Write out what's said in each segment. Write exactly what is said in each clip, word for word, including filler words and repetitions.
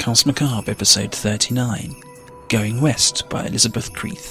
Cults Macabre, episode thirty-nine, Going West by Elizabeth Creeth.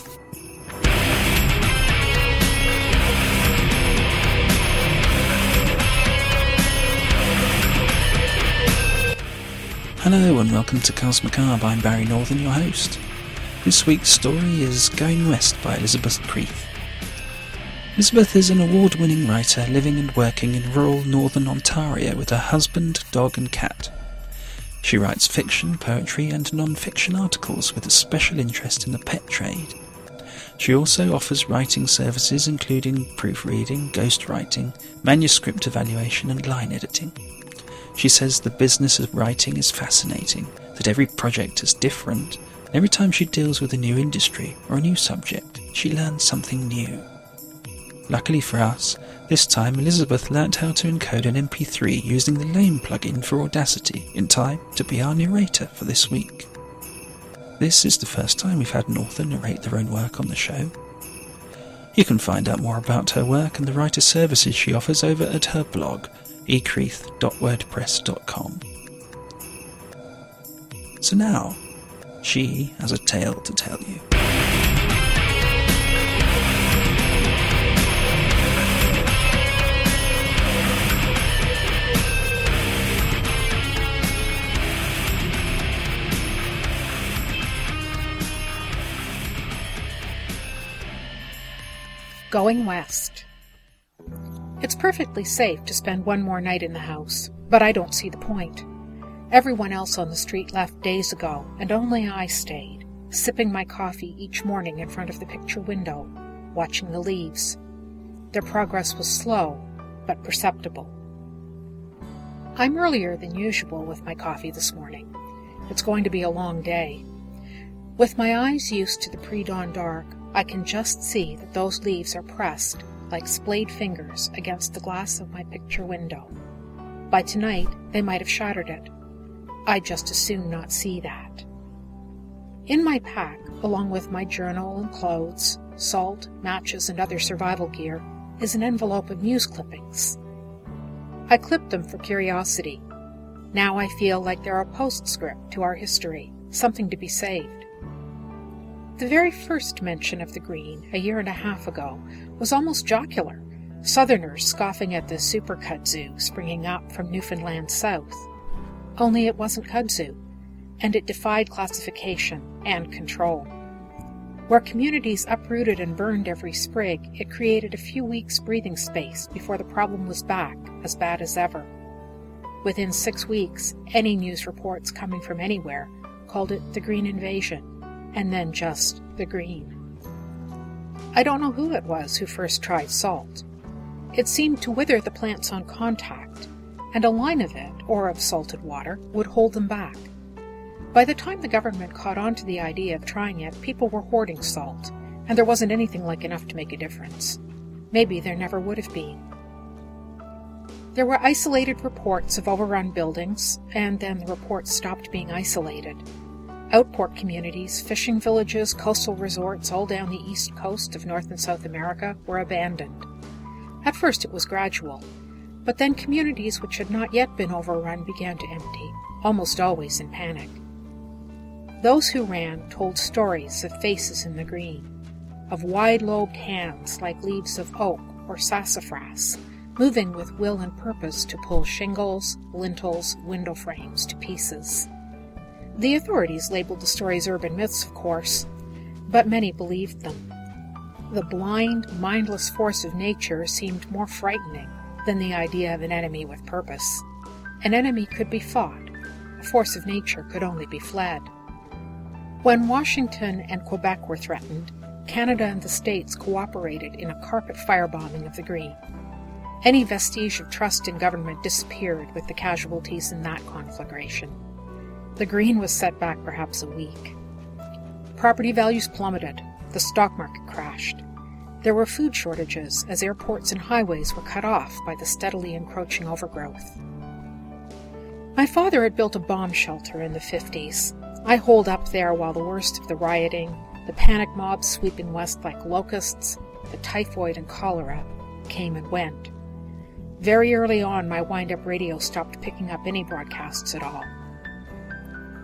Hello and welcome to Cults Macabre. I'm Barry Northern, your host. This week's story is Going West by Elizabeth Creeth. Elizabeth is an award-winning writer living and working in rural northern Ontario with her husband, dog and cat. She writes fiction, poetry and non-fiction articles with a special interest in the pet trade. She also offers writing services including proofreading, ghostwriting, manuscript evaluation and line editing. She says the business of writing is fascinating, that every project is different, and every time she deals with a new industry or a new subject, she learns something new. Luckily for us, this time Elizabeth learnt how to encode an M P three using the Lame plugin for Audacity in time to be our narrator for this week. This is the first time we've had an author narrate their own work on the show. You can find out more about her work and the writer services she offers over at her blog, e creeth dot wordpress dot com. So now, she has a tale to tell you. Going West. It's perfectly safe to spend one more night in the house, but I don't see the point. Everyone else on the street left days ago, and only I stayed, sipping my coffee each morning in front of the picture window, watching the leaves. Their progress was slow, but perceptible. I'm earlier than usual with my coffee this morning. It's going to be a long day. With my eyes used to the pre-dawn dark, I can just see that those leaves are pressed, like splayed fingers, against the glass of my picture window. By tonight, they might have shattered it. I'd just as soon not see that. In my pack, along with my journal and clothes, salt, matches, and other survival gear, is an envelope of news clippings. I clipped them for curiosity. Now I feel like they're a postscript to our history, something to be saved. The very first mention of the Green, a year and a half ago, was almost jocular, Southerners scoffing at the super kudzu springing up from Newfoundland south. Only it wasn't kudzu, and it defied classification and control. Where communities uprooted and burned every sprig, it created a few weeks' breathing space before the problem was back, as bad as ever. Within six weeks, any news reports coming from anywhere called it the Green Invasion, and then just the Green. I don't know who it was who first tried salt. It seemed to wither the plants on contact, and a line of it, or of salted water, would hold them back. By the time the government caught on to the idea of trying it, people were hoarding salt, and there wasn't anything like enough to make a difference. Maybe there never would have been. There were isolated reports of overrun buildings, and then the reports stopped being isolated. Outport communities, fishing villages, coastal resorts all down the east coast of North and South America were abandoned. At first it was gradual, but then communities which had not yet been overrun began to empty, almost always in panic. Those who ran told stories of faces in the green, of wide-lobed hands like leaves of oak or sassafras, moving with will and purpose to pull shingles, lintels, window frames to pieces. The authorities labeled the stories urban myths, of course, but many believed them. The blind, mindless force of nature seemed more frightening than the idea of an enemy with purpose. An enemy could be fought. A force of nature could only be fled. When Washington and Quebec were threatened, Canada and the States cooperated in a carpet firebombing of the Green. Any vestige of trust in government disappeared with the casualties in that conflagration. The Green was set back perhaps a week. Property values plummeted. The stock market crashed. There were food shortages as airports and highways were cut off by the steadily encroaching overgrowth. My father had built a bomb shelter in the fifties. I holed up there while the worst of the rioting, the panic mobs sweeping west like locusts, the typhoid and cholera, came and went. Very early on, my wind-up radio stopped picking up any broadcasts at all.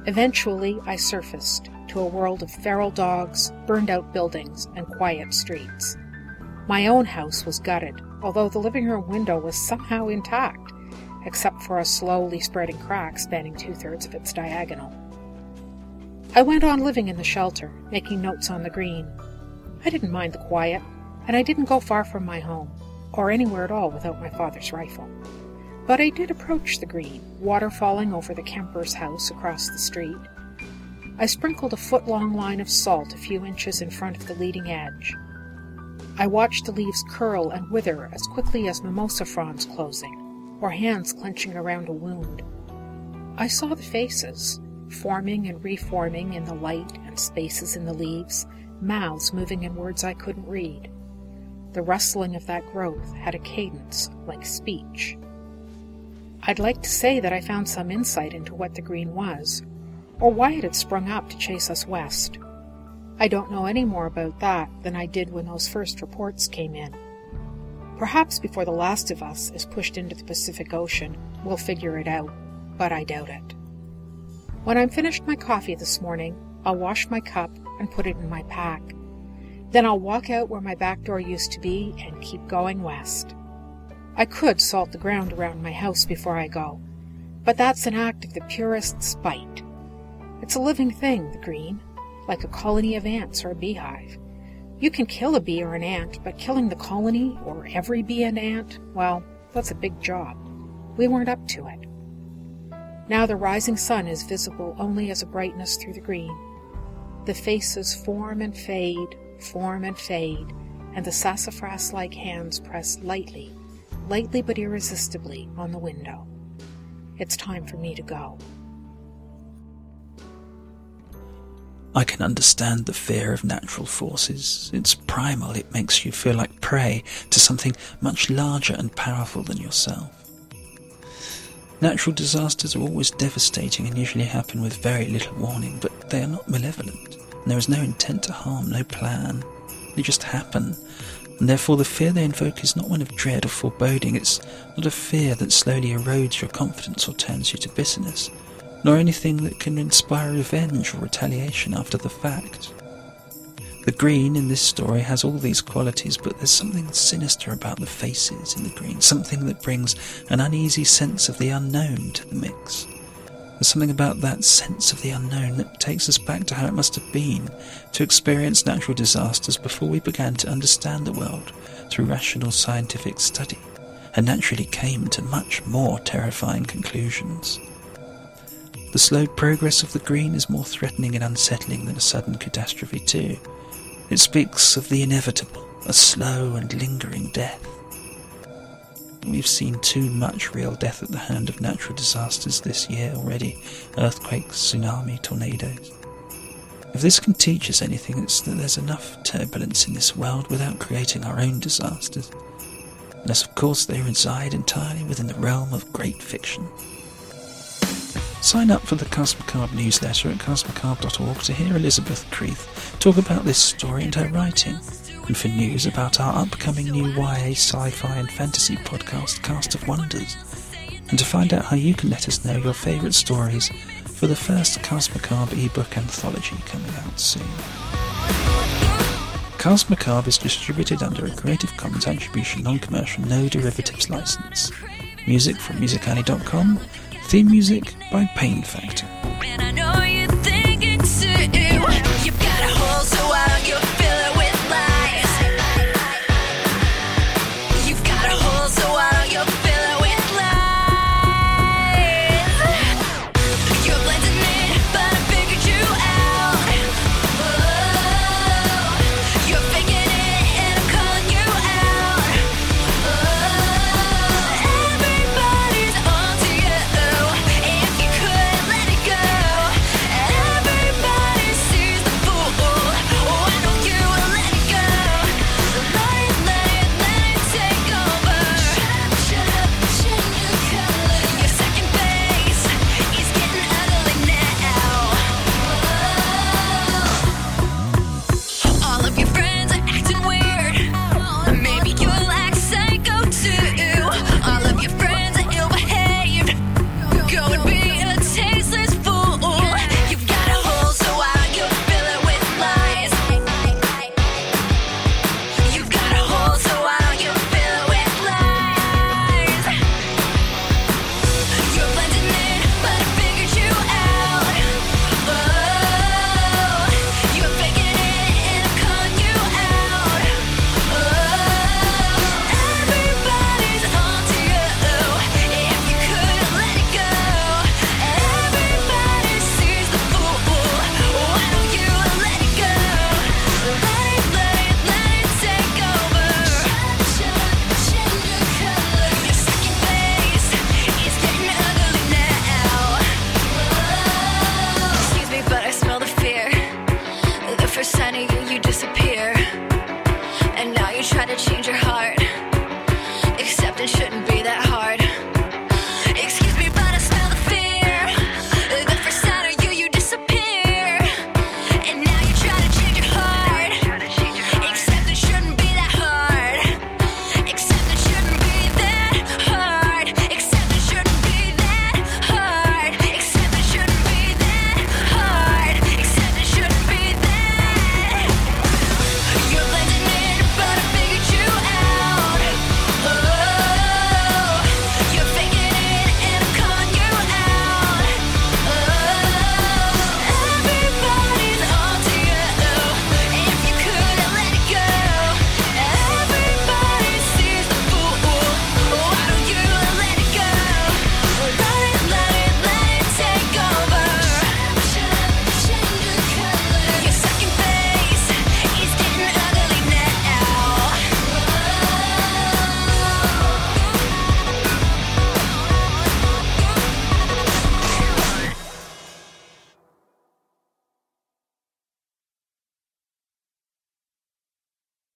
Eventually, I surfaced to a world of feral dogs, burned-out buildings, and quiet streets. My own house was gutted, although the living room window was somehow intact, except for a slowly spreading crack spanning two-thirds of its diagonal. I went on living in the shelter, making notes on the green. I didn't mind the quiet, and I didn't go far from my home, or anywhere at all without my father's rifle. But I did approach the green, water falling over the Kemper's house across the street. I sprinkled a foot-long line of salt a few inches in front of the leading edge. I watched the leaves curl and wither as quickly as mimosa fronds closing, or hands clenching around a wound. I saw the faces, forming and reforming in the light and spaces in the leaves, mouths moving in words I couldn't read. The rustling of that growth had a cadence like speech. I'd like to say that I found some insight into what the green was, or why it had sprung up to chase us west. I don't know any more about that than I did when those first reports came in. Perhaps before the last of us is pushed into the Pacific Ocean, we'll figure it out, but I doubt it. When I'm finished my coffee this morning, I'll wash my cup and put it in my pack. Then I'll walk out where my back door used to be and keep going west. I could salt the ground around my house before I go, but that's an act of the purest spite. It's a living thing, the green, like a colony of ants or a beehive. You can kill a bee or an ant, but killing the colony or every bee and ant, well, that's a big job. We weren't up to it. Now the rising sun is visible only as a brightness through the green. The faces form and fade, form and fade, and the sassafras-like hands press lightly, lightly but irresistibly on the window. It's time for me to go. I can understand the fear of natural forces. It's primal. It makes you feel like prey to something much larger and powerful than yourself. Natural disasters are always devastating and usually happen with very little warning, but they are not malevolent. And there is no intent to harm, no plan. They just happen. And therefore the fear they invoke is not one of dread or foreboding. It's not a fear that slowly erodes your confidence or turns you to bitterness, nor anything that can inspire revenge or retaliation after the fact. The green in this story has all these qualities, but there's something sinister about the faces in the green, something that brings an uneasy sense of the unknown to the mix. There's something about that sense of the unknown that takes us back to how it must have been to experience natural disasters before we began to understand the world through rational scientific study, and naturally came to much more terrifying conclusions. The slow progress of the green is more threatening and unsettling than a sudden catastrophe too. It speaks of the inevitable, a slow and lingering death. We've seen too much real death at the hand of natural disasters this year already. Earthquakes, tsunami, tornadoes. If this can teach us anything, it's that there's enough turbulence in this world without creating our own disasters. Unless of course they reside entirely within the realm of great fiction. Sign up for the Cast Macabre newsletter at cast macabre dot org to hear Elizabeth Creeth talk about this story and her writing, and for news about our upcoming new Y A sci-fi and fantasy podcast, Cast of Wonders, and to find out how you can let us know your favourite stories for the first Cast Macabre ebook anthology coming out soon. Cast Macabre is distributed under a Creative Commons Attribution Non-Commercial No Derivatives license. Music from music alley dot com. Theme music by Pain Factor.